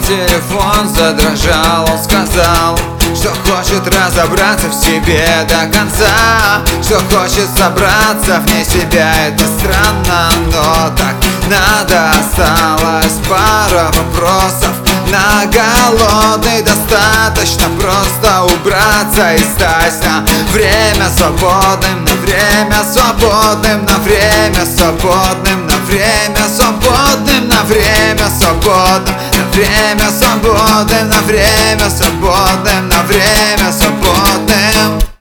телефон задрожал, он сказал, что хочет разобраться в себе до конца, что хочет собраться вне себя. Это странно, но так надо. Осталось пара вопросов на голодный, достаточно просто убраться и стать на время свободным, на время свободным, на время свободным, на время свободным, на время свободным, на время свободным, на время свободным, на время свободным.